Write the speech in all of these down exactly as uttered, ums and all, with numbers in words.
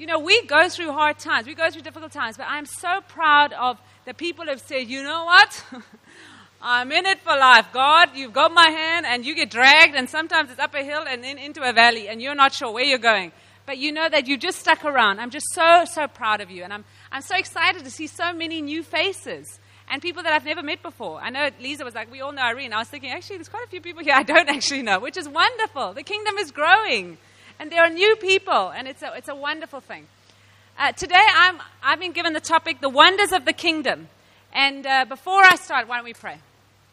You know, we go through hard times. We go through difficult times. But I'm so proud of the people who have said, you know what? I'm in it for life. God, you've got my hand, and you get dragged, and sometimes it's up a hill and then into a valley, and you're not sure where you're going. But you know that you just stuck around. I'm just so, so proud of you. And I'm I'm so excited to see so many new faces and people that I've never met before. I know Lisa was like, we all know Irene. I was thinking, actually, there's quite a few people here I don't actually know, which is wonderful. The kingdom is growing, and there are new people, and it's a, it's a wonderful thing. Uh, today, I'm, I've been given the topic, the wonders of the kingdom. And uh, before I start, why don't we pray?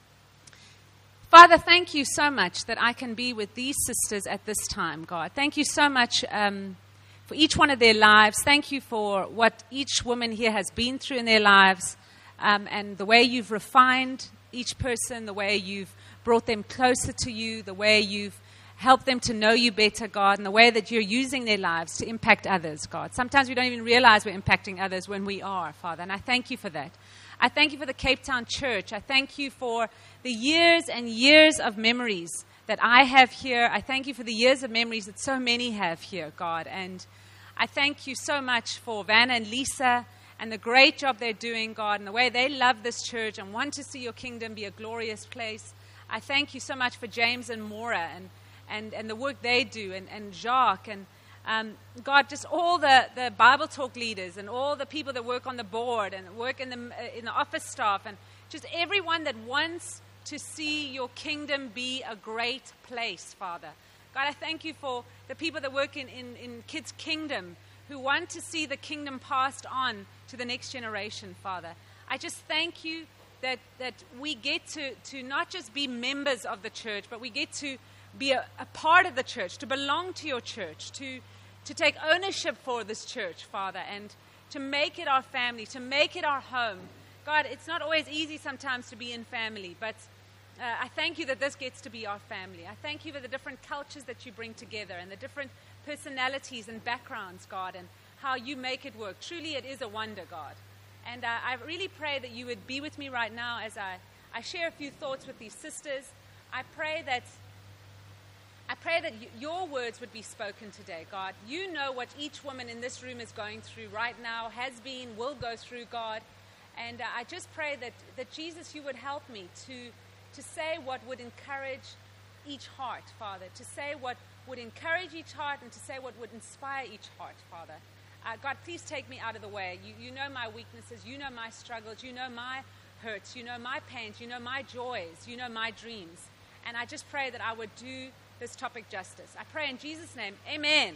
Father, thank you so much that I can be with these sisters at this time, God. Thank you so much um, for each one of their lives. Thank you for what each woman here has been through in their lives, um, and the way you've refined each person, the way you've brought them closer to you, the way you've helped them to know you better, God, and the way that you're using their lives to impact others, God. Sometimes we don't even realize we're impacting others when we are, Father, and I thank you for that. I thank you for the Cape Town Church. I thank you for the years and years of memories that I have here. I thank you for the years of memories that so many have here, God. And I thank you so much for Vanna and Lisa and the great job they're doing, God, and the way they love this church and want to see your kingdom be a glorious place. I thank you so much for James and Maura and, and, and the work they do, and, and Jacques, and Um, God, just all the, the Bible talk leaders and all the people that work on the board and work in the uh, in the office staff, and just everyone that wants to see your kingdom be a great place, Father. God, I thank you for the people that work in, in, in Kids Kingdom who want to see the kingdom passed on to the next generation, Father. I just thank you that, that we get to, to not just be members of the church, but we get to be a, a part of the church, to belong to your church, to to take ownership for this church, Father, and to make it our family, to make it our home. God, it's not always easy sometimes to be in family, but uh, I thank you that this gets to be our family. I thank you for the different cultures that you bring together and the different personalities and backgrounds, God, and how you make it work. Truly, it is a wonder, God. And uh, I really pray that you would be with me right now as I, I share a few thoughts with these sisters. I pray that I pray that y- your words would be spoken today, God. You know what each woman in this room is going through right now, has been, will go through, God. And uh, I just pray that, that, Jesus, you would help me to, to say what would encourage each heart, Father, to say what would encourage each heart and to say what would inspire each heart, Father. Uh, God, please take me out of the way. You, you know my weaknesses. You know my struggles. You know my hurts. You know my pains. You know my joys. You know my dreams. And I just pray that I would do this topic justice. I pray in Jesus' name, amen.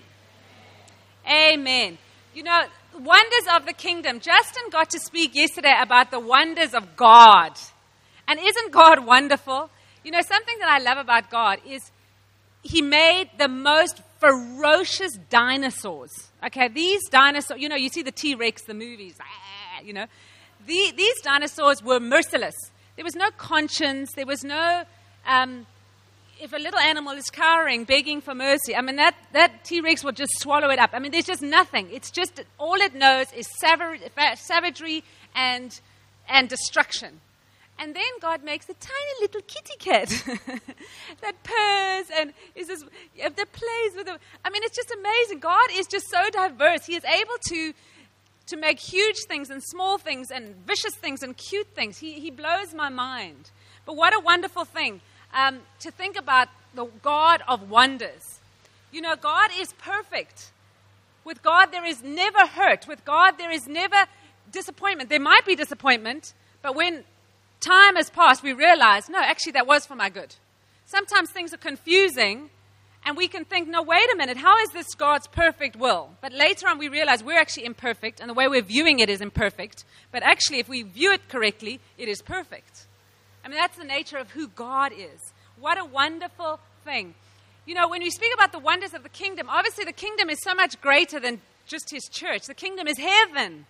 Amen. Amen. You know, wonders of the kingdom. Justin got to speak yesterday about the wonders of God. And isn't God wonderful? You know, something that I love about God is he made the most ferocious dinosaurs. Okay, these dinosaurs, you know, you see the T-Rex, the movies, ah, you know. The, these dinosaurs were merciless. There was no conscience. There was no... Um, If a little animal is cowering, begging for mercy, I mean, that, that T-Rex will just swallow it up. I mean, there's just nothing. It's just, all it knows is sav- savagery and and destruction. And then God makes a tiny little kitty cat that purrs and is just, that plays with them. I mean, it's just amazing. God is just so diverse. He is able to to make huge things and small things and vicious things and cute things. He, he blows my mind. But what a wonderful thing. Um, to think about the God of wonders. You know, God is perfect. With God, there is never hurt. With God, there is never disappointment. There might be disappointment, but when time has passed, we realize, no, actually, that was for my good. Sometimes things are confusing, and we can think, no, wait a minute, how is this God's perfect will? But later on, we realize we're actually imperfect, and the way we're viewing it is imperfect. But actually, if we view it correctly, it is perfect. I mean, that's the nature of who God is. What a wonderful thing. You know, when we speak about the wonders of the kingdom, obviously the kingdom is so much greater than just his church. The kingdom is heaven.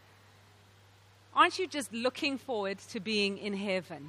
Aren't you just looking forward to being in heaven?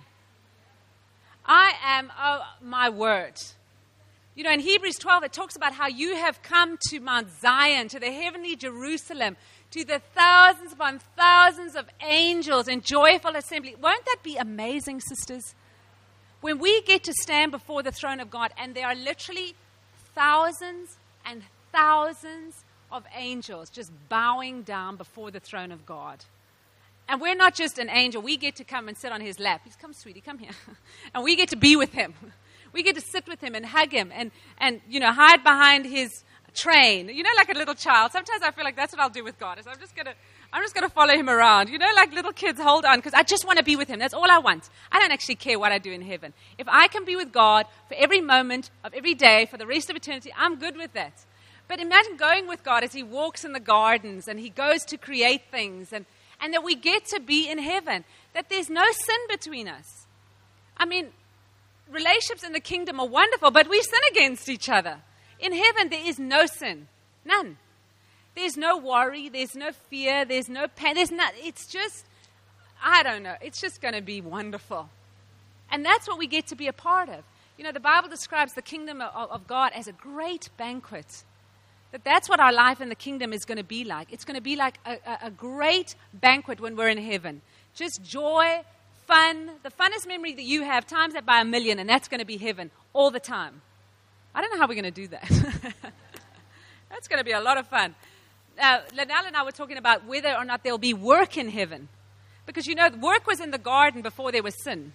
I am, oh, my word. You know, in Hebrews twelve, it talks about how you have come to Mount Zion, to the heavenly Jerusalem, to the thousands upon thousands of angels in joyful assembly. Won't that be amazing, sisters? When we get to stand before the throne of God, and there are literally thousands and thousands of angels just bowing down before the throne of God. And we're not just an angel. We get to come and sit on his lap. He's, come, sweetie, come here. And we get to be with him. We get to sit with him and hug him and, and you know, hide behind his train. You know, like a little child. Sometimes I feel like that's what I'll do with God. Is I'm just going to I'm just going to follow him around. You know, like little kids hold on because I just want to be with him. That's all I want. I don't actually care what I do in heaven. If I can be with God for every moment of every day for the rest of eternity, I'm good with that. But imagine going with God as he walks in the gardens and he goes to create things and, and that we get to be in heaven, that there's no sin between us. I mean, relationships in the kingdom are wonderful, but we sin against each other. In heaven, there is no sin. None. There's no worry. There's no fear. There's no pain. There's not. It's just, I don't know. It's just going to be wonderful. And that's what we get to be a part of. You know, the Bible describes the kingdom of, of God as a great banquet. That that's what our life in the kingdom is going to be like. It's going to be like a, a, a great banquet when we're in heaven. Just joy, fun. The funnest memory that you have, times that by a million, and that's going to be heaven all the time. I don't know how we're going to do that. That's going to be a lot of fun. Uh, Lanelle and I were talking about whether or not there'll be work in heaven. Because, you know, work was in the garden before there was sin.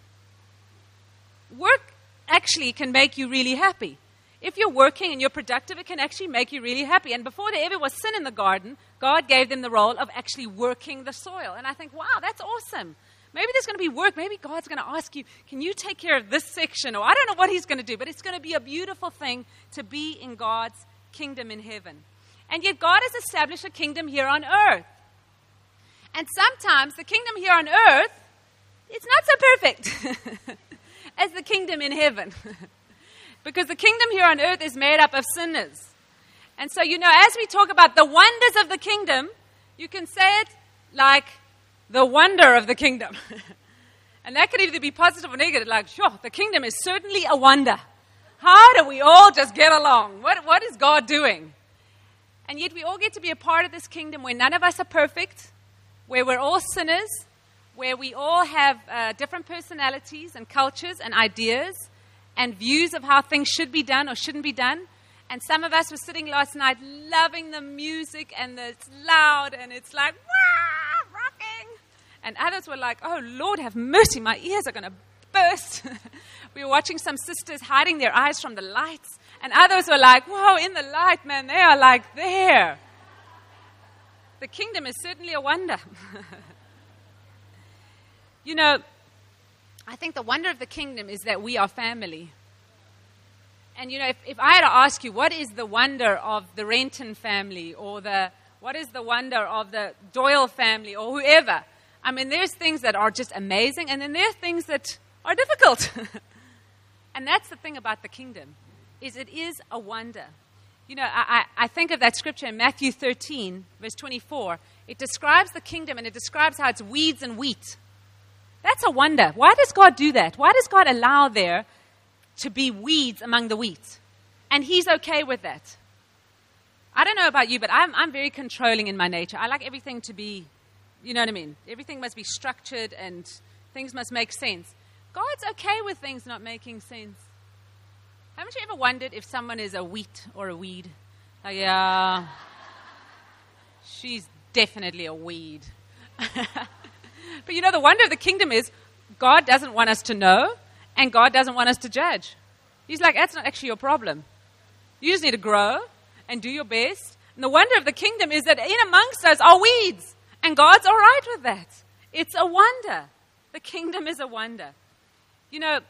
Work actually can make you really happy. If you're working and you're productive, it can actually make you really happy. And before there ever was sin in the garden, God gave them the role of actually working the soil. And I think, wow, that's awesome. Maybe there's going to be work. Maybe God's going to ask you, can you take care of this section? Or I don't know what he's going to do, but it's going to be a beautiful thing to be in God's kingdom in heaven. And yet God has established a kingdom here on earth. And sometimes the kingdom here on earth, it's not so perfect as the kingdom in heaven. Because the kingdom here on earth is made up of sinners. And so, you know, as we talk about the wonders of the kingdom, you can say it like the wonder of the kingdom. And that could either be positive or negative, like, sure, the kingdom is certainly a wonder. How do we all just get along? What, what is God doing? And yet we all get to be a part of this kingdom where none of us are perfect, where we're all sinners, where we all have uh, different personalities and cultures and ideas and views of how things should be done or shouldn't be done. And some of us were sitting last night loving the music and the, it's loud and it's like, wah, rocking. And others were like, oh, Lord, have mercy, my ears are going to burst. We were watching some sisters hiding their eyes from the lights. And others were like, whoa, in the light, man, they are like there. The kingdom is certainly a wonder. You know, I think the wonder of the kingdom is that we are family. And, you know, if, if I had to ask you, what is the wonder of the Renton family or the what is the wonder of the Doyle family or whoever? I mean, there's things that are just amazing, and then there are things that are difficult. And that's the thing about the kingdom, is it is a wonder. You know, I, I think of that scripture in Matthew thirteen, verse twenty-four. It describes the kingdom, and it describes how it's weeds and wheat. That's a wonder. Why does God do that? Why does God allow there to be weeds among the wheat? And he's okay with that. I don't know about you, but I'm, I'm very controlling in my nature. I like everything to be, you know what I mean? Everything must be structured and things must make sense. God's okay with things not making sense. Haven't you ever wondered if someone is a wheat or a weed? Like, yeah, she's definitely a weed. But you know, the wonder of the kingdom is God doesn't want us to know, and God doesn't want us to judge. He's like, that's not actually your problem. You just need to grow and do your best. And the wonder of the kingdom is that in amongst us are weeds, and God's all right with that. It's a wonder. The kingdom is a wonder. You know,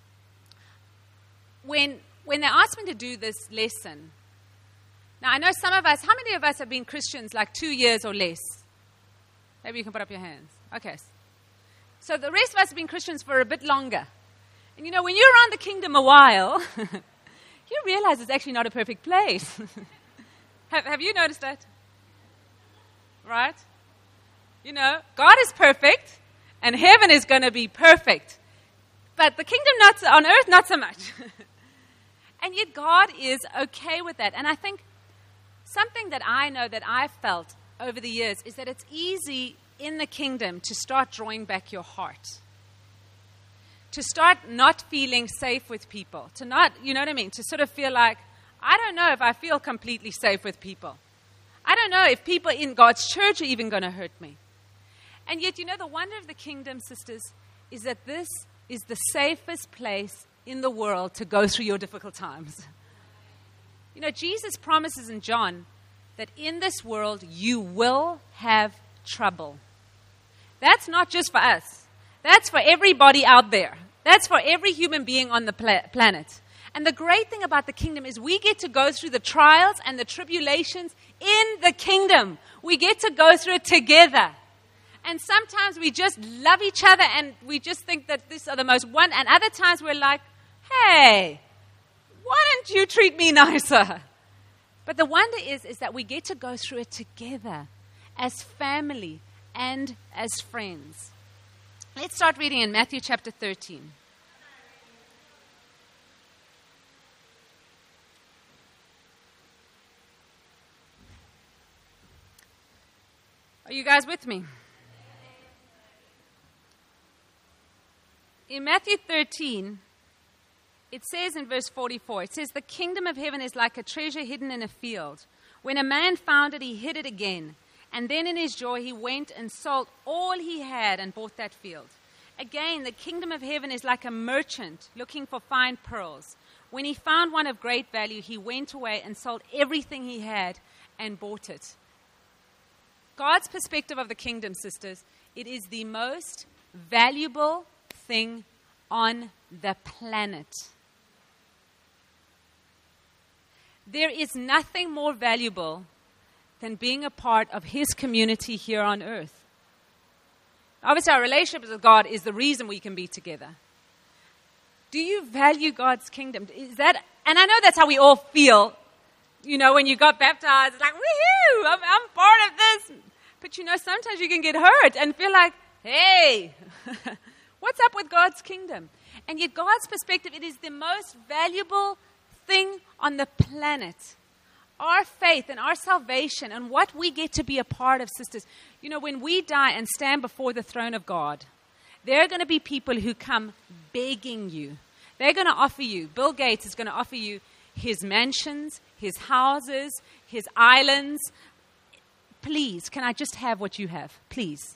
when when they asked me to do this lesson, now I know some of us, how many of us have been Christians like two years or less? Maybe you can put up your hands. Okay. So the rest of us have been Christians for a bit longer. And you know, when you're around the kingdom a while, you realize it's actually not a perfect place. have, have you noticed that? Right? You know, God is perfect, and heaven is going to be perfect. But the kingdom not so, on earth, not so much. And yet God is okay with that. And I think something that I know that I've felt over the years is that it's easy in the kingdom to start drawing back your heart. To start not feeling safe with people. To not, you know what I mean? To sort of feel like, I don't know if I feel completely safe with people. I don't know if people in God's church are even going to hurt me. And yet, you know, the wonder of the kingdom, sisters, is that this is the safest place in the world to go through your difficult times. You know, Jesus promises in John that in this world you will have trouble. That's not just for us. That's for everybody out there. That's for every human being on the pla- planet. And the great thing about the kingdom is we get to go through the trials and the tribulations in the kingdom. We get to go through it together. And sometimes we just love each other and we just think that these are the most one. And other times we're like, hey, why don't you treat me nicer? But the wonder is, is that we get to go through it together as family and as friends. Let's start reading in Matthew chapter thirteen. Are you guys with me? In Matthew thirteen, it says in verse forty-four, it says, "The kingdom of heaven is like a treasure hidden in a field. When a man found it, he hid it again. And then in his joy, he went and sold all he had and bought that field." Again, the kingdom of heaven is like a merchant looking for fine pearls. When he found one of great value, he went away and sold everything he had and bought it. God's perspective of the kingdom, sisters, it is the most valuable thing on the planet. There is nothing more valuable than being a part of His community here on earth. Obviously, our relationship with God is the reason we can be together. Do you value God's kingdom? Is that, and I know that's how we all feel. You know, when you got baptized, it's like, woohoo, I'm, I'm part of this. But you know, sometimes you can get hurt and feel like, hey, what's up with God's kingdom? And yet God's perspective, it is the most valuable thing on the planet. Our faith and our salvation and what we get to be a part of, sisters. You know, when we die and stand before the throne of God, there are going to be people who come begging you. They're going to offer you, Bill Gates is going to offer you his mansions, his houses, his islands. Please, can I just have what you have? Please.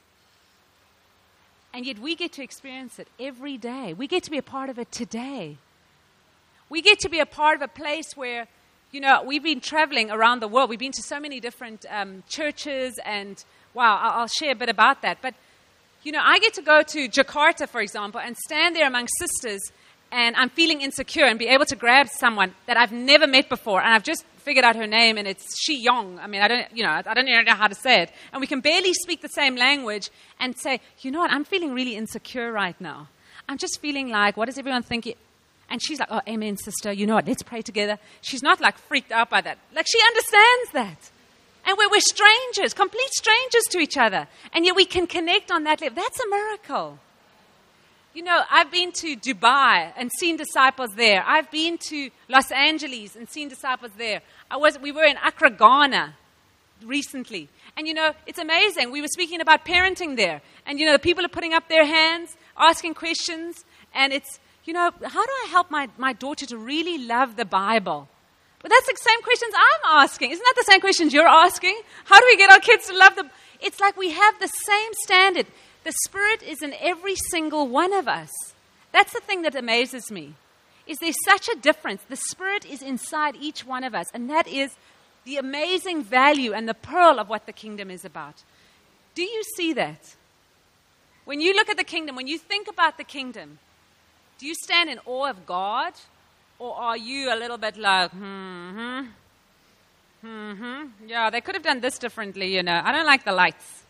And yet we get to experience it every day. We get to be a part of it today. We get to be a part of a place where, you know, we've been traveling around the world. We've been to so many different um, churches and, wow, I'll, I'll share a bit about that. But, you know, I get to go to Jakarta, for example, and stand there among sisters and I'm feeling insecure and be able to grab someone that I've never met before. And I've just figured out her name and it's Shi Yong. I mean, I don't, you know, I don't even know how to say it. And we can barely speak the same language and say, you know what, I'm feeling really insecure right now. I'm just feeling like, what does everyone think? And she's like, oh, amen, sister. You know what, let's pray together. She's not like freaked out by that. Like she understands that. And we're, we're strangers, complete strangers to each other. And yet we can connect on that level. That's a miracle. You know, I've been to Dubai and seen disciples there. I've been to Los Angeles and seen disciples there. I was, we were in Accra, Ghana recently. And, you know, it's amazing. We were speaking about parenting there. And, you know, the people are putting up their hands, asking questions. And it's, you know, how do I help my, my daughter to really love the Bible? But that's the same questions I'm asking. Isn't that the same questions you're asking? How do we get our kids to love the Bible? It's like we have the same standard. The Spirit is in every single one of us. That's the thing that amazes me, is there's such a difference. The Spirit is inside each one of us, and that is the amazing value and the pearl of what the kingdom is about. Do you see that? When you look at the kingdom, when you think about the kingdom, do you stand in awe of God, or are you a little bit like, hmm, hmm, hmm, yeah, they could have done this differently, you know. I don't like the lights.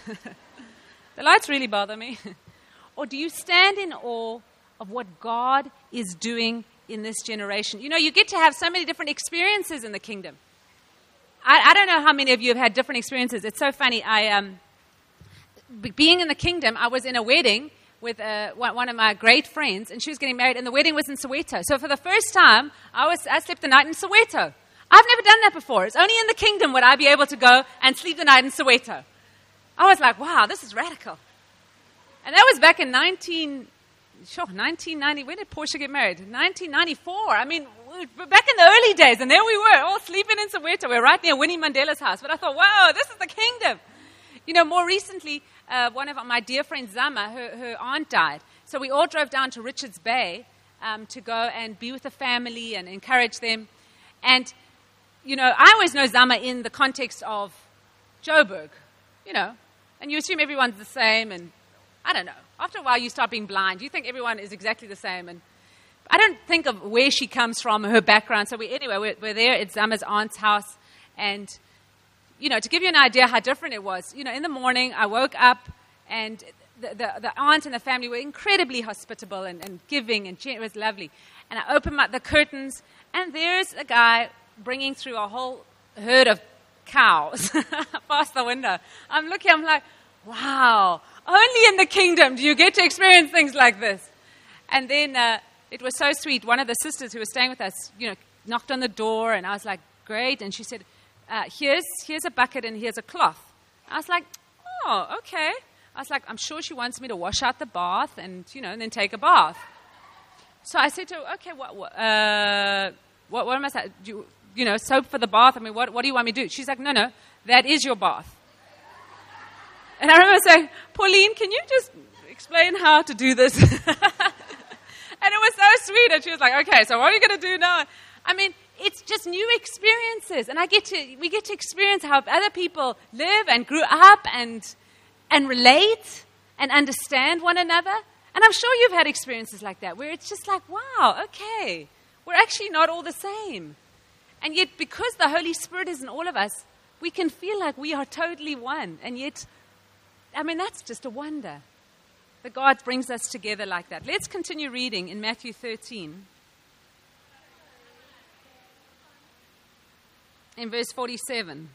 The lights really bother me. Or do you stand in awe of what God is doing in this generation? You know, you get to have so many different experiences in the kingdom. I, I don't know how many of you have had different experiences. It's so funny. I, um, being in the kingdom, I was in a wedding with uh, one of my great friends, and she was getting married, and the wedding was in Soweto. So for the first time, I was I slept the night in Soweto. I've never done that before. It's only in the kingdom would I be able to go and sleep the night in Soweto. I was like, wow, this is radical. And that was back in nineteen, sure, nineteen ninety. When did Portia get married? nineteen ninety-four. I mean, we're back in the early days, and there we were, all sleeping in Soweto. We're right near Winnie Mandela's house. But I thought, wow, this is the kingdom. You know, more recently, uh, one of my dear friends, Zama, her, her aunt died. So we all drove down to Richards Bay um, to go and be with the family and encourage them. And, you know, I always know Zama in the context of Joburg, you know. And you assume everyone's the same, and I don't know. After a while, you start being blind. You think everyone is exactly the same, and I don't think of where she comes from, her background. So we, anyway, we're, we're there at Zama's aunt's house. And, you know, to give you an idea how different it was, you know, in the morning I woke up and the, the, the aunt and the family were incredibly hospitable and, and giving, and it was lovely. And I opened up the curtains, and there's a guy bringing through a whole herd of cows past the window. I'm looking, I'm like, wow, only in the kingdom do you get to experience things like this. And then... Uh, It was so sweet. One of the sisters who was staying with us, you know, knocked on the door, and I was like, great. And she said, uh, here's here's a bucket and here's a cloth. I was like, oh, okay. I was like, I'm sure she wants me to wash out the bath and, you know, and then take a bath. So I said to her, okay, what what, uh, what, what am I saying? Do you, you know, soap for the bath? I mean, what, what do you want me to do? She's like, no, no, that is your bath. And I remember saying, Pauline, can you just explain how to do this? And it was so sweet. And she was like, okay, so what are you going to do now? I mean, it's just new experiences. And I get to, we get to experience how other people live and grew up and, and relate and understand one another. And I'm sure you've had experiences like that where it's just like, wow, okay, we're actually not all the same. And yet, because the Holy Spirit is in all of us, we can feel like we are totally one. And yet, I mean, that's just a wonder that God brings us together like that. Let's continue reading in Matthew thirteen. In verse forty-seven.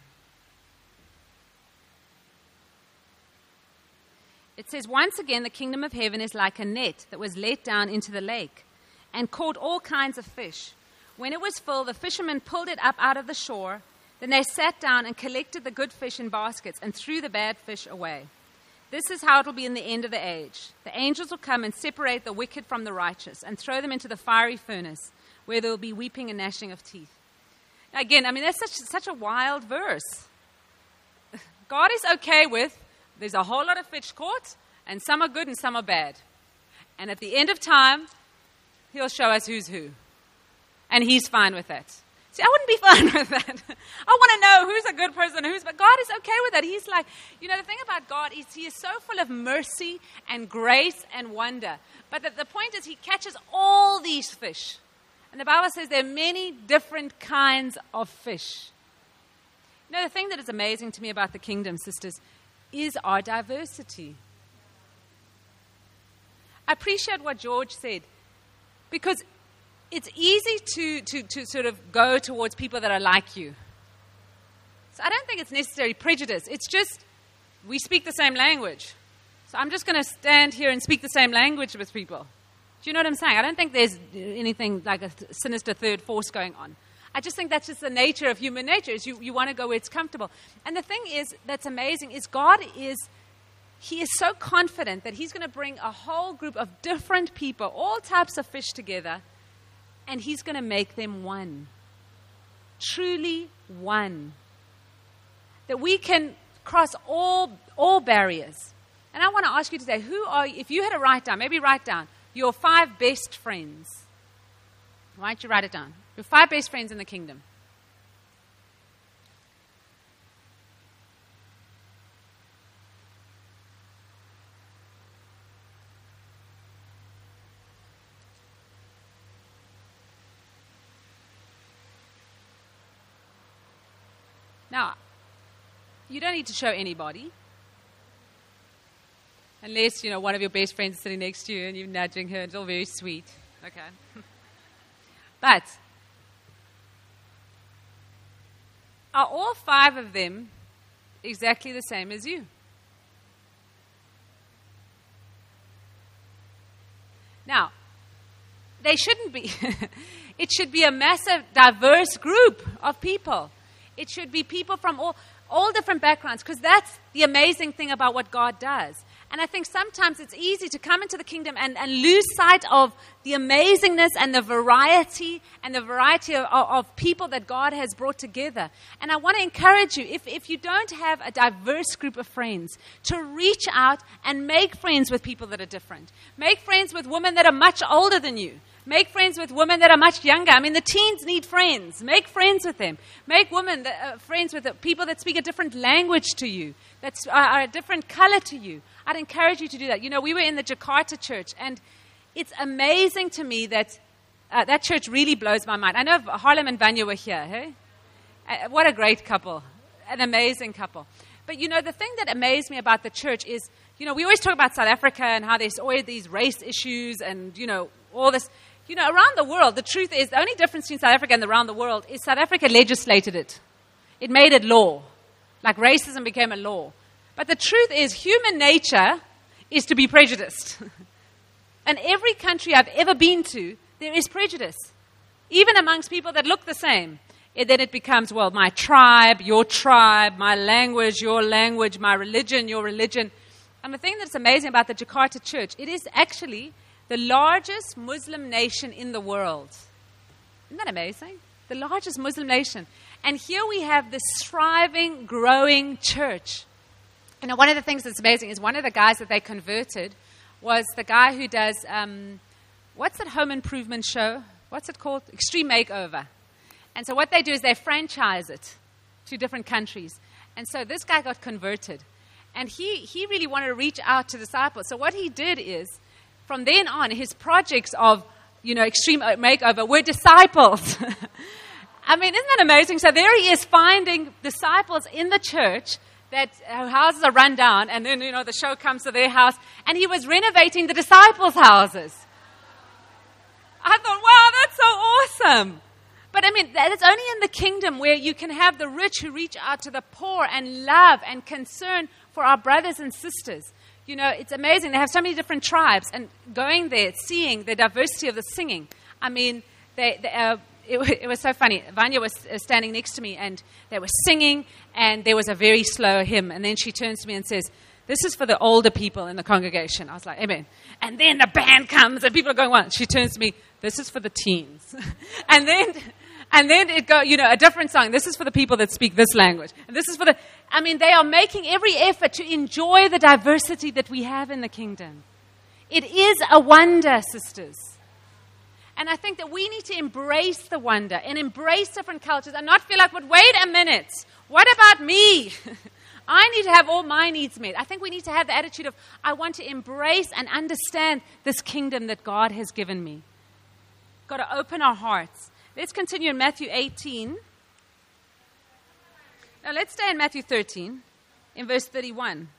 It says, once again, the kingdom of heaven is like a net that was let down into the lake and caught all kinds of fish. When it was full, the fishermen pulled it up out of the shore. Then they sat down and collected the good fish in baskets and threw the bad fish away. This is how it will be in the end of the age. The angels will come and separate the wicked from the righteous and throw them into the fiery furnace, where there will be weeping and gnashing of teeth. Now again, I mean, that's such, such a wild verse. God is okay with, there's a whole lot of fish caught, and some are good and some are bad. And at the end of time, he'll show us who's who. And he's fine with that. See, I wouldn't be fine with that. I want to know who's a good person, who's, but God is okay with that. He's like, you know, the thing about God is he is so full of mercy and grace and wonder. But the, the point is he catches all these fish. And the Bible says there are many different kinds of fish. You know, the thing that is amazing to me about the kingdom, sisters, is our diversity. I appreciate what George said, because it's easy to, to, to sort of go towards people that are like you. So I don't think it's necessarily prejudice. It's just we speak the same language. So I'm just going to stand here and speak the same language with people. Do you know what I'm saying? I don't think there's anything like a sinister third force going on. I just think that's just the nature of human nature, is you, you want to go where it's comfortable. And the thing is, that's amazing, is God is, he is so confident that he's going to bring a whole group of different people, all types of fish together, and he's going to make them one. Truly one. That we can cross all, all barriers. And I want to ask you today, who are, if you had to write down, maybe write down, your five best friends. Why don't you write it down? Your five best friends in the kingdom. Now, you don't need to show anybody. Unless, you know, one of your best friends is sitting next to you and you're nudging her. It's all very sweet. Okay. But, are all five of them exactly the same as you? Now, they shouldn't be. It should be a massive, diverse group of people. It should be people from all, all different backgrounds, because that's the amazing thing about what God does. And I think sometimes it's easy to come into the kingdom and, and lose sight of the amazingness and the variety and the variety of, of, of people that God has brought together. And I want to encourage you, if, if you don't have a diverse group of friends, to reach out and make friends with people that are different. Make friends with women that are much older than you. Make friends with women that are much younger. I mean, the teens need friends. Make friends with them. Make women that, uh, friends with uh, people that speak a different language to you, that are, are a different color to you. I'd encourage you to do that. You know, we were in the Jakarta church, and it's amazing to me that uh, that church really blows my mind. I know Harlem and Vanya were here. Hey? Uh, what a great couple. An amazing couple. But, you know, the thing that amazed me about the church is, you know, we always talk about South Africa and how there's always these race issues and, you know, all this. You know, around the world, the truth is, the only difference between South Africa and around the world is South Africa legislated it. It made it law. Like racism became a law. But the truth is, human nature is to be prejudiced. And every country I've ever been to, there is prejudice. Even amongst people that look the same. And then it becomes, well, my tribe, your tribe, my language, your language, my religion, your religion. And the thing that's amazing about the Jakarta church, it is actually the largest Muslim nation in the world. Isn't that amazing? The largest Muslim nation. And here we have this thriving, growing church. You know, one of the things that's amazing is one of the guys that they converted was the guy who does, um, what's that home improvement show? What's it called? Extreme Makeover. And so what they do is they franchise it to different countries. And so this guy got converted. And he, he really wanted to reach out to disciples. So what he did is, from then on, his projects of, you know, Extreme Makeover were disciples. I mean, isn't that amazing? So there he is finding disciples in the church that uh, houses are run down, and then, you know, the show comes to their house, and he was renovating the disciples' houses. I thought, wow, that's so awesome. But I mean, that's only in the kingdom where you can have the rich who reach out to the poor and love and concern for our brothers and sisters. You know, it's amazing. They have so many different tribes, and going there, seeing the diversity of the singing. I mean, they, they, uh, it, it was so funny. Vanya was standing next to me, and they were singing, and there was a very slow hymn. And then she turns to me and says, "This is for the older people in the congregation." I was like, amen. And then the band comes, and people are going, "What?" She turns to me, "This is for the teens." and then... And then it go, you know, a different song. This is for the people that speak this language. And this is for the, I mean, they are making every effort to enjoy the diversity that we have in the kingdom. It is a wonder, sisters. And I think that we need to embrace the wonder and embrace different cultures and not feel like, but wait a minute, what about me? I need to have all my needs met. I think we need to have the attitude of, I want to embrace and understand this kingdom that God has given me. Got to open our hearts. Let's continue in Matthew eighteen. Now let's stay in Matthew thirteen, in verse thirty-one.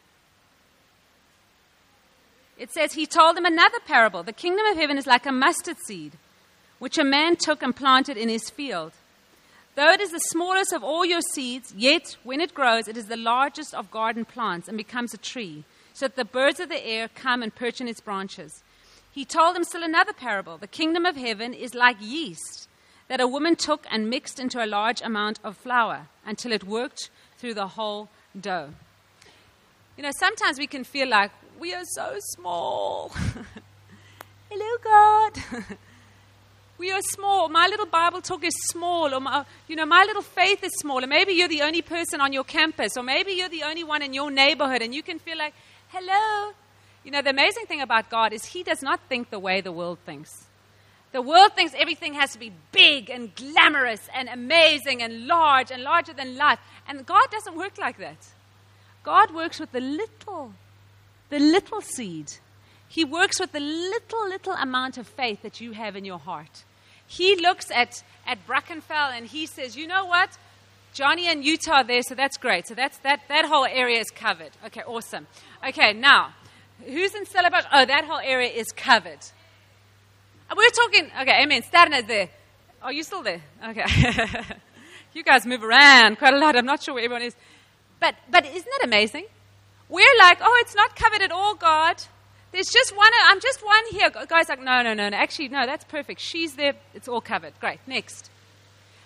It says, he told them another parable. The kingdom of heaven is like a mustard seed, which a man took and planted in his field. Though it is the smallest of all your seeds, yet when it grows, it is the largest of garden plants and becomes a tree, so that the birds of the air come and perch in its branches. He told them still another parable. The kingdom of heaven is like yeast, that a woman took and mixed into a large amount of flour until it worked through the whole dough. You know, sometimes we can feel like we are so small. Hello, God. We are small. My little Bible talk is small. Or, my, you know, my little faith is small. Or maybe you're the only person on your campus. Or maybe you're the only one in your neighborhood. And you can feel like, hello. You know, the amazing thing about God is he does not think the way the world thinks. The world thinks everything has to be big and glamorous and amazing and large and larger than life. And God doesn't work like that. God works with the little, the little seed. He works with the little, little amount of faith that you have in your heart. He looks at, at Brackenfell and he says, you know what? Johnny and Utah are there, so that's great. So that's that, that whole area is covered. Okay, awesome. Okay, now, who's in Stellenbosch? Oh, that whole area is covered. We're talking, okay, amen. Staden is there. Are you still there? Okay. You guys move around quite a lot. I'm not sure where everyone is. But but isn't that amazing? We're like, oh, it's not covered at all, God. There's just one, I'm just one here. God's like, no, no, no, no. Actually, no, that's perfect. She's there. It's all covered. Great. Next.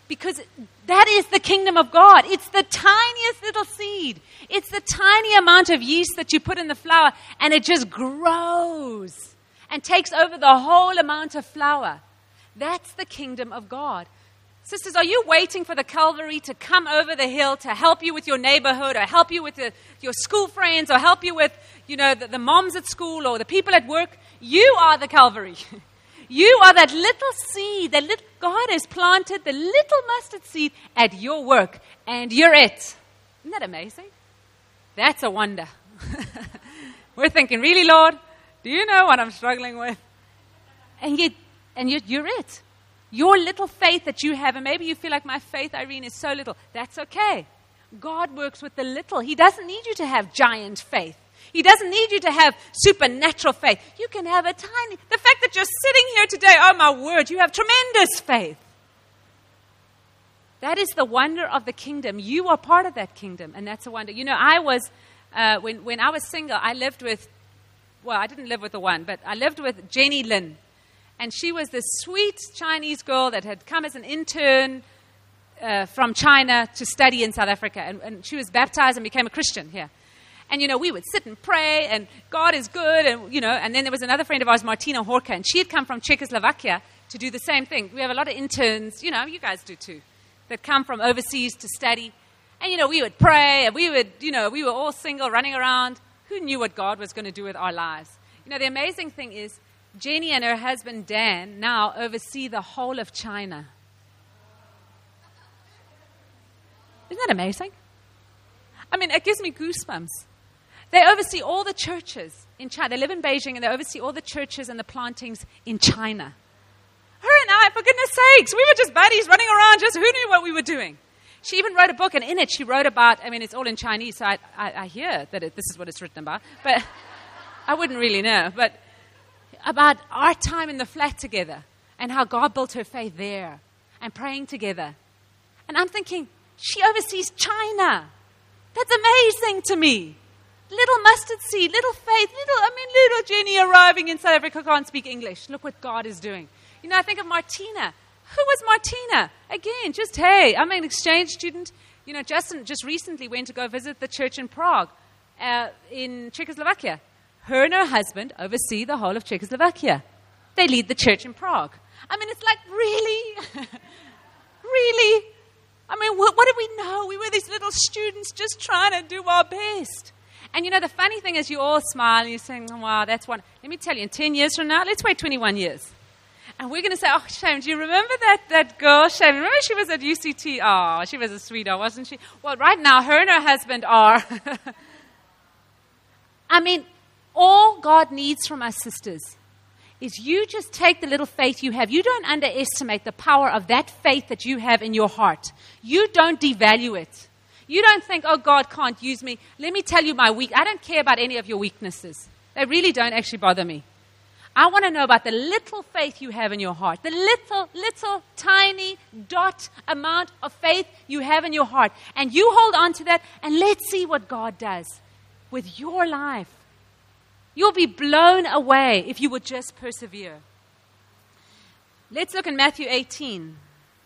Because that is the kingdom of God. It's the tiniest little seed. It's the tiny amount of yeast that you put in the flour, and it just grows and takes over the whole amount of flour. That's the kingdom of God. Sisters, are you waiting for the Calvary to come over the hill to help you with your neighborhood, or help you with the, your school friends, or help you with, you know, the, the moms at school or the people at work? You are the Calvary. You are that little seed that little, God has planted, the little mustard seed at your work, and you're it. Isn't that amazing? That's a wonder. We're thinking, really, Lord? Do you know what I'm struggling with? And yet, and yet you're it. Your little faith that you have, and maybe you feel like my faith, Irene, is so little. That's okay. God works with the little. He doesn't need you to have giant faith. He doesn't need you to have supernatural faith. You can have a tiny... The fact that you're sitting here today, oh my word, you have tremendous faith. That is the wonder of the kingdom. You are part of that kingdom, and that's a wonder. You know, I was, uh, when, when I was single, I lived with, well, I didn't live with the one, but I lived with Jenny Lin. And she was this sweet Chinese girl that had come as an intern uh, from China to study in South Africa. And, and she was baptized and became a Christian here. And, you know, we would sit and pray, and God is good, and, you know, and then there was another friend of ours, Martina Horka, and she had come from Czechoslovakia to do the same thing. We have a lot of interns, you know, you guys do too, that come from overseas to study. And, you know, we would pray, and we would, you know, we were all single, running around. Who knew what God was going to do with our lives? You know, the amazing thing is, Jenny and her husband, Dan, now oversee the whole of China. Isn't that amazing? I mean, it gives me goosebumps. They oversee all the churches in China. They live in Beijing, and they oversee all the churches and the plantings in China. Her and I, for goodness sakes, we were just buddies running around. Just who knew what we were doing? She even wrote a book, and in it she wrote about, I mean, it's all in Chinese, so I, I, I hear that it, this is what it's written about. But I wouldn't really know. But about our time in the flat together and how God built her faith there and praying together. And I'm thinking, she oversees China. That's amazing to me. Little mustard seed, little faith, little, I mean, little Jenny arriving in South Africa can't speak English. Look what God is doing. You know, I think of Martina. Who was Martina? Again, just, hey, I'm an exchange student. You know, Justin just recently went to go visit the church in Prague, uh, in Czechoslovakia. Her and her husband oversee the whole of Czechoslovakia. They lead the church in Prague. I mean, it's like, really? Really? I mean, what, what did we know? We were these little students just trying to do our best. And, you know, the funny thing is you all smile and you're saying, oh, wow, that's one. Let me tell you, in ten years from now, let's wait twenty-one years. And we're going to say, oh, Shame, do you remember that, that girl, Shame? Remember she was at U C T? Oh, she was a sweetheart, wasn't she? Well, right now, her and her husband are. I mean, all God needs from us, sisters, is you just take the little faith you have. You don't underestimate the power of that faith that you have in your heart. You don't devalue it. You don't think, oh, God can't use me. Let me tell you my weak. I don't care about any of your weaknesses. They really don't actually bother me. I want to know about the little faith you have in your heart, the little, little, tiny dot amount of faith you have in your heart. And you hold on to that, and let's see what God does with your life. You'll be blown away if you would just persevere. Let's look in Matthew eighteen.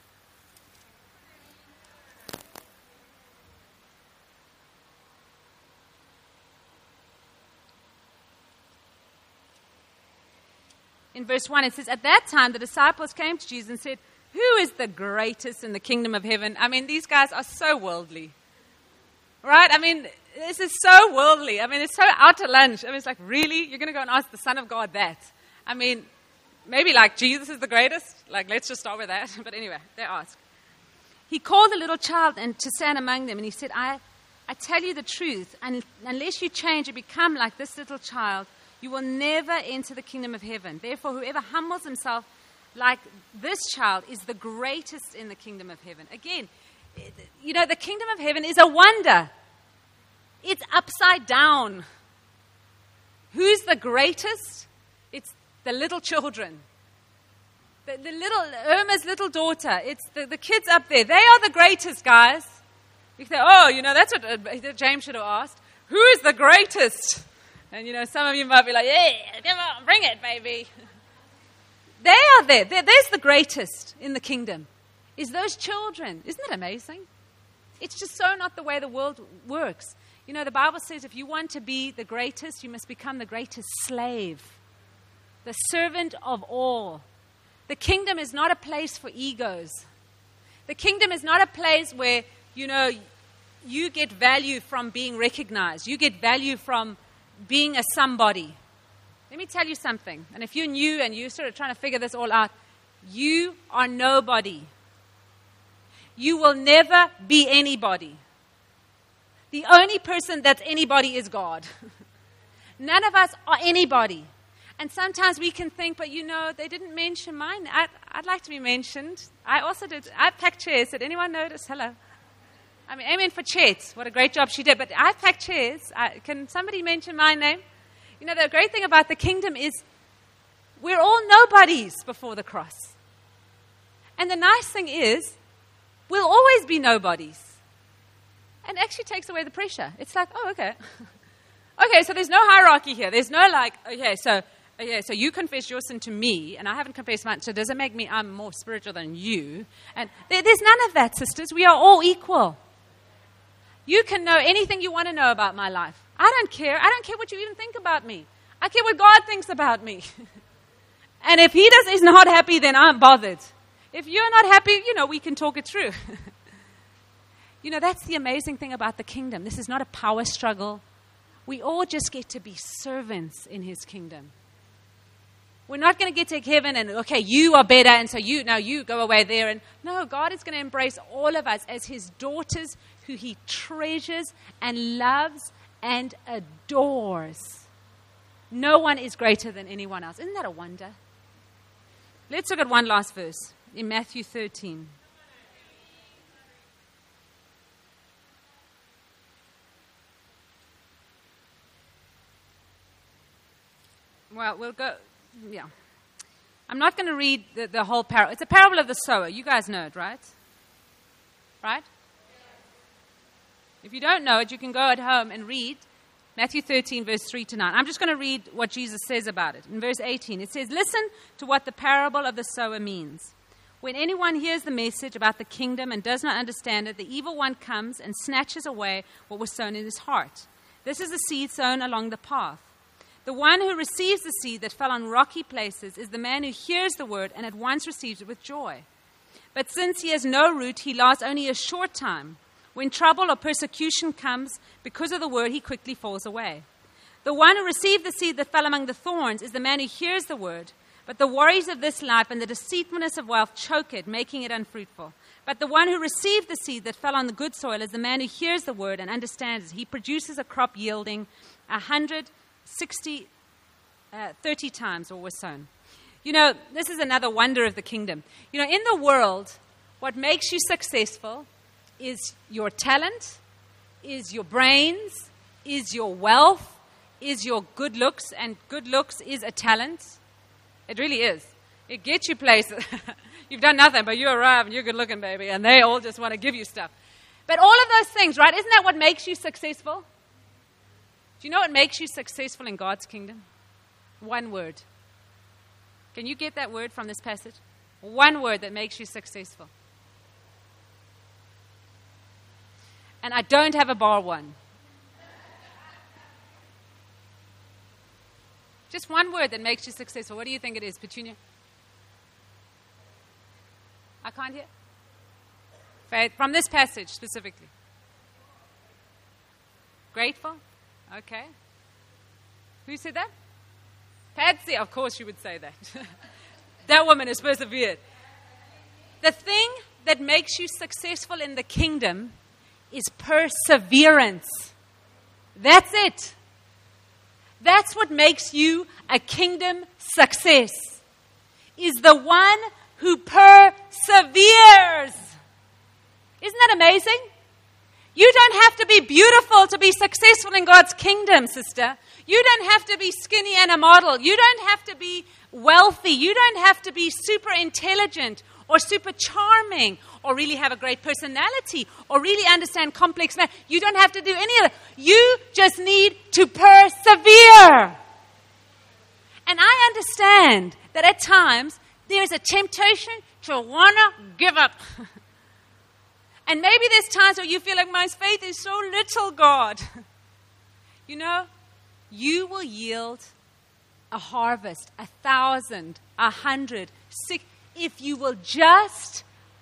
In verse one, it says, at that time, the disciples came to Jesus and said, who is the greatest in the kingdom of heaven? I mean, these guys are so worldly. Right? I mean, this is so worldly. I mean, it's so out to lunch. I mean, it's like, really? You're going to go and ask the Son of God that? I mean, maybe like Jesus is the greatest. Like, let's just start with that. But anyway, they ask. He called a little child and to stand among them, and he said, I, I tell you the truth, and unless you change and become like this little child, you will never enter the kingdom of heaven. Therefore, whoever humbles himself like this child is the greatest in the kingdom of heaven. Again, you know, the kingdom of heaven is a wonder. It's upside down. Who's the greatest? It's the little children. The, the little, Irma's little daughter. It's the, the kids up there. They are the greatest, guys. You say, oh, you know, that's what uh, James should have asked. Who is the greatest? And, you know, some of you might be like, yeah, come on, bring it, baby. They are there. They're, there's the greatest in the kingdom. is those children. Isn't that amazing? It's just so not the way the world works. You know, the Bible says if you want to be the greatest, you must become the greatest slave, the servant of all. The kingdom is not a place for egos. The kingdom is not a place where, you know, you get value from being recognized. You get value from being a somebody. Let me tell you something. And if you're new and you're sort of trying to figure this all out, you are nobody. You will never be anybody. The only person that's anybody is God. None of us are anybody. And sometimes we can think, but you know, they didn't mention mine. I'd, I'd like to be mentioned. I also did. I packed chairs. Did anyone notice? Hello. I mean, amen for Chet. What a great job she did. But I packed chairs. I, can somebody mention my name? You know, the great thing about the kingdom is we're all nobodies before the cross. And the nice thing is, we'll always be nobodies. And it actually takes away the pressure. It's like, oh, okay. Okay, so there's no hierarchy here. There's no like, okay, so okay, so you confess your sin to me, and I haven't confessed mine, so does it make me, I'm more spiritual than you? And there, there's none of that, sisters. We are all equal. You can know anything you want to know about my life. I don't care. I don't care what you even think about me. I care what God thinks about me. And if he does, is not happy, then I'm bothered. If you're not happy, you know, we can talk it through. You know, that's the amazing thing about the kingdom. This is not a power struggle. We all just get to be servants in his kingdom. We're not going to get to heaven and, okay, you are better, and so you, now you go away there. And no, God is going to embrace all of us as his daughters who he treasures and loves and adores. No one is greater than anyone else. Isn't that a wonder? Let's look at one last verse in Matthew thirteen. Well, we'll go, yeah. I'm not going to read the, the whole parable. It's a parable of the sower. You guys know it, right? Right? If you don't know it, you can go at home and read Matthew thirteen, verse three to nine. I'm just going to read what Jesus says about it. In verse eighteen, it says, "Listen to what the parable of the sower means. When anyone hears the message about the kingdom and does not understand it, the evil one comes and snatches away what was sown in his heart. This is the seed sown along the path. The one who receives the seed that fell on rocky places is the man who hears the word and at once receives it with joy. But since he has no root, he lasts only a short time. When trouble or persecution comes because of the word, he quickly falls away. The one who received the seed that fell among the thorns is the man who hears the word, but the worries of this life and the deceitfulness of wealth choke it, making it unfruitful. But the one who received the seed that fell on the good soil is the man who hears the word and understands it. He produces a crop yielding a hundred, sixty, uh, thirty times what was sown." You know, this is another wonder of the kingdom. You know, in the world, what makes you successful is your talent, is your brains, is your wealth, is your good looks, and good looks is a talent. It really is. It gets you places. You've done nothing, but you arrive and you're good looking, baby, and they all just want to give you stuff. But all of those things, right, isn't that what makes you successful? Do you know what makes you successful in God's kingdom? One word. Can you get that word from this passage? One word that makes you successful. And I don't have a bar one. Just one word that makes you successful. What do you think it is, Petunia? I can't hear. Faith, from this passage specifically. Grateful? Okay. Who said that? Patsy. Of course you would say that. That woman has persevered. The thing that makes you successful in the kingdom is perseverance. That's it. That's what makes you a kingdom success. Is the one who perseveres. Isn't that amazing? You don't have to be beautiful to be successful in God's kingdom, sister. You don't have to be skinny and a model. You don't have to be wealthy. You don't have to be super intelligent or super charming, or really have a great personality, or really understand complex math. You don't have to do any of that. You just need to persevere. And I understand that at times there's a temptation to want to give up. And maybe there's times where you feel like my faith is so little, God. You know, you will yield a harvest, a thousand, a hundred, six, if you will just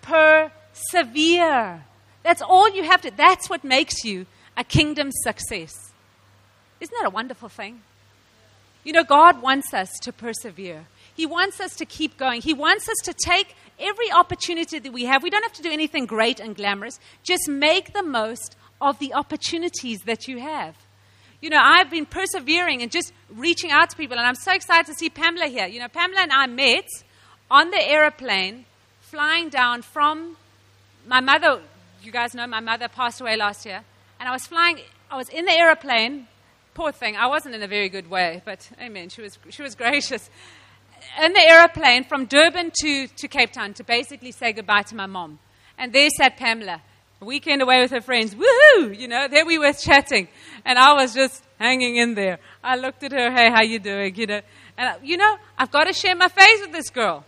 persevere. That's all you have to, that's what makes you a kingdom success. Isn't that a wonderful thing? You know, God wants us to persevere. He wants us to keep going. He wants us to take every opportunity that we have. We don't have to do anything great and glamorous. Just make the most of the opportunities that you have. You know, I've been persevering and just reaching out to people, and I'm so excited to see Pamela here. You know, Pamela and I met on the airplane flying down from my mother. You guys know my mother passed away last year, and I was flying, I was in the airplane. Poor thing, I wasn't in a very good way, but amen, she was she was gracious. In the airplane from Durban to, to Cape Town to basically say goodbye to my mom. And there sat Pamela, a weekend away with her friends. Woohoo! You know, there we were chatting. And I was just hanging in there. I looked at her, hey, how you doing? You know, and you know, I've got to share my face with this girl.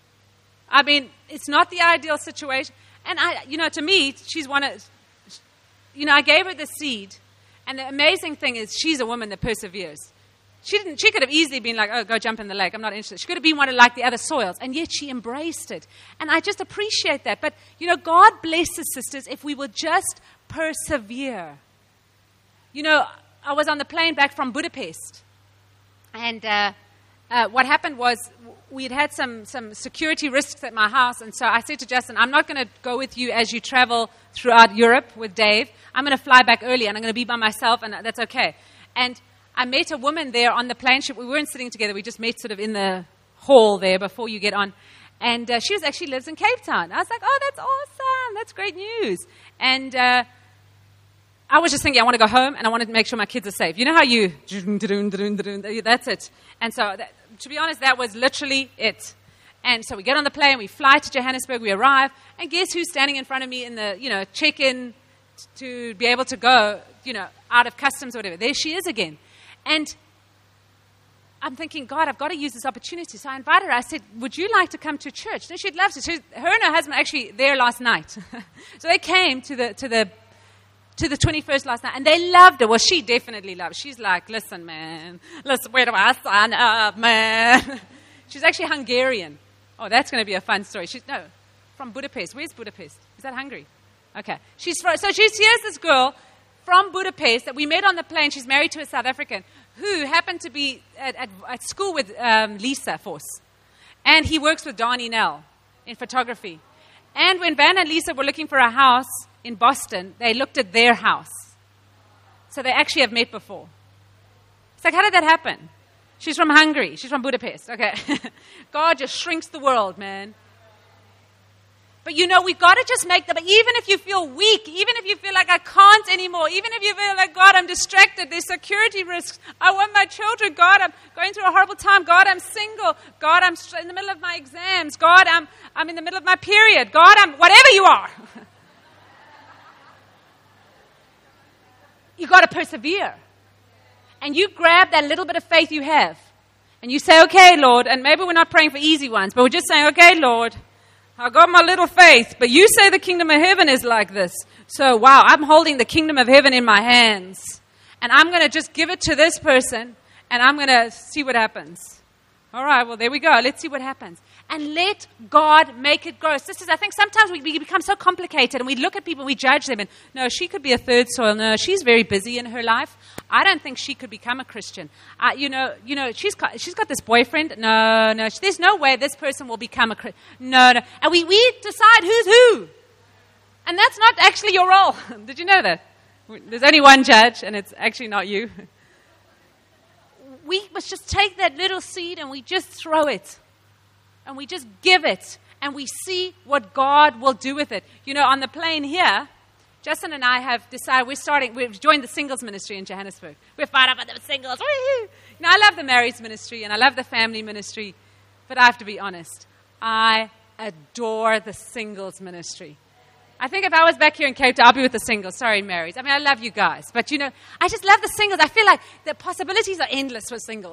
I mean, it's not the ideal situation. And I, you know, to me, she's one of, you know, I gave her the seed. And the amazing thing is she's a woman that perseveres. She didn't. She could have easily been like, oh, go jump in the lake. I'm not interested. She could have been one of like the other soils. And yet she embraced it. And I just appreciate that. But, you know, God blesses sisters if we will just persevere. You know, I was on the plane back from Budapest. And uh, uh, what happened was we had had some, some security risks at my house. And so I said to Justin, I'm not going to go with you as you travel throughout Europe with Dave. I'm going to fly back early and I'm going to be by myself, and that's okay. And I met a woman there on the plane. We weren't sitting together. We just met sort of in the hall there before you get on. And uh, she was actually lives in Cape Town. I was like, oh, that's awesome. That's great news. And uh, I was just thinking, I want to go home and I wanted to make sure my kids are safe. You know how you, that's it. And so that, to be honest, that was literally it. And so we get on the plane, we fly to Johannesburg, we arrive, and guess who's standing in front of me in the, you know, check-in to be able to go, you know, out of customs or whatever. There she is again. And I'm thinking, God, I've got to use this opportunity. So I invited her. I said, would you like to come to church? No, she'd love to. She, her and her husband were actually there last night. So they came to the to the to the twenty-first last night, and they loved her. Well, she definitely loved her. She's like, listen, man, listen, where do I sign up, man? She's actually Hungarian. Oh, that's going to be a fun story. She's no, from Budapest. Where's Budapest? Is that Hungary? Okay. She's from, so she's here's this girl from Budapest that we met on the plane. She's married to a South African who happened to be at, at, at school with um, Lisa Force. And he works with Donnie Nell in photography. And when Van and Lisa were looking for a house in Boston, they looked at their house. So they actually have met before. It's like, how did that happen? She's from Hungary. She's from Budapest. Okay. God just shrinks the world, man. But you know, we've got to just make them, even if you feel weak, even if you feel like I can't anymore, even if you feel like, God, I'm distracted, there's security risks, I want my children, God, I'm going through a horrible time, God, I'm single, God, I'm in the middle of my exams, God, I'm, I'm in the middle of my period, God, I'm, whatever you are. You've got to persevere. And you grab that little bit of faith you have, and you say, okay, Lord, and maybe we're not praying for easy ones, but we're just saying, okay, Lord, I got my little faith, but you say the kingdom of heaven is like this. So, wow, I'm holding the kingdom of heaven in my hands. And I'm going to just give it to this person, and I'm going to see what happens. All right, well, there we go. Let's see what happens. And let God make it grow. Sisters, I think sometimes we, we become so complicated, and we look at people and we judge them. And, no, she could be a third soil. No, she's very busy in her life. I don't think she could become a Christian. Uh, you know, you know, she's got, she's got this boyfriend. No, no, there's no way this person will become a Christian. No, no. And we, we decide who's who. And that's not actually your role. Did you know that? There's only one judge, and it's actually not you. We must just take that little seed and we just throw it. And we just give it. And we see what God will do with it. You know, on the plane here, Justin and I have decided we're starting, we've joined the singles ministry in Johannesburg. We're fired up at the singles. Woo-hoo. You know, I love the marrieds ministry and I love the family ministry. But I have to be honest, I adore the singles ministry. I think if I was back here in Cape Town, I'll be with the singles. Sorry, marrieds. I mean, I love you guys. But, you know, I just love the singles. I feel like the possibilities are endless with singles.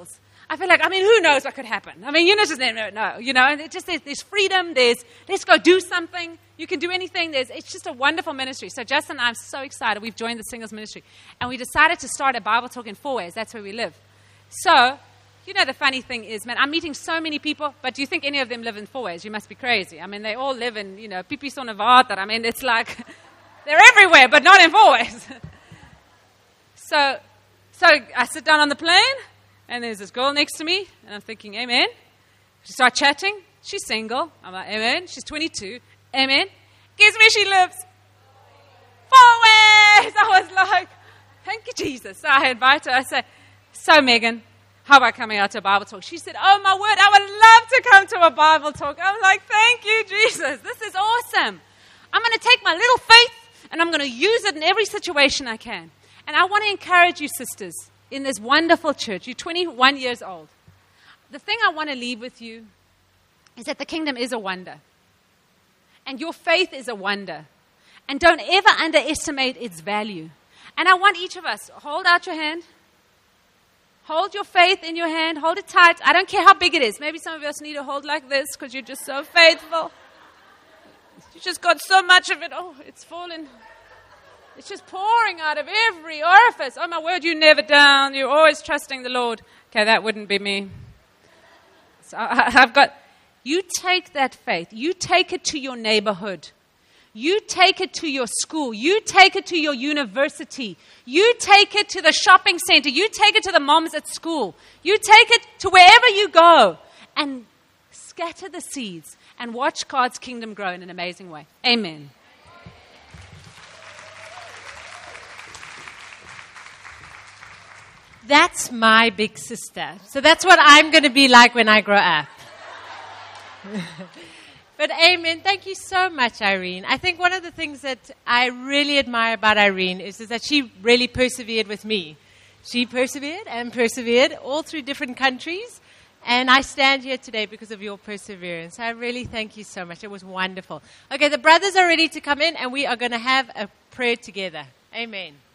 I feel like, I mean, who knows what could happen? I mean, you know, just never know, you know, and it just, there's, there's freedom, there's, let's go do something. You can do anything. There's, it's just a wonderful ministry. So Justin and I are so excited. We've joined the singles ministry. And we decided to start a Bible talk in Four Ways. That's where we live. So, you know, the funny thing is, man, I'm meeting so many people, but do you think any of them live in Four Ways? You must be crazy. I mean, they all live in, you know, Pipi Sonnewater. I mean, it's like, they're everywhere, but not in Four Ways. so, so I sit down on the plane, and there's this girl next to me, and I'm thinking, amen. She starts chatting. She's single. I'm like, amen. She's twenty-two. Amen. Guess where she lives? Four Ways. I was like, thank you, Jesus. So I invite her. I say, so Megan, how about coming out to a Bible talk? She said, oh my word, I would love to come to a Bible talk. I was like, thank you, Jesus. This is awesome. I'm going to take my little faith and I'm going to use it in every situation I can. And I want to encourage you, sisters, in this wonderful church. You're twenty-one years old. The thing I want to leave with you is that the kingdom is a wonder. And your faith is a wonder. And don't ever underestimate its value. And I want each of us, hold out your hand. Hold your faith in your hand. Hold it tight. I don't care how big it is. Maybe some of us need to hold like this because you're just so faithful. You just got so much of it. Oh, it's fallen. It's just pouring out of every orifice. Oh, my word, you're never down. You're always trusting the Lord. Okay, that wouldn't be me. So I, I've got, you take that faith. You take it to your neighborhood. You take it to your school. You take it to your university. You take it to the shopping center. You take it to the moms at school. You take it to wherever you go and scatter the seeds and watch God's kingdom grow in an amazing way. Amen. That's my big sister. So that's what I'm going to be like when I grow up. But amen. Thank you so much, Irene. I think one of the things that I really admire about Irene is, is that she really persevered with me. She persevered and persevered all through different countries. And I stand here today because of your perseverance. I really thank you so much. It was wonderful. Okay, the brothers are ready to come in and we are going to have a prayer together. Amen.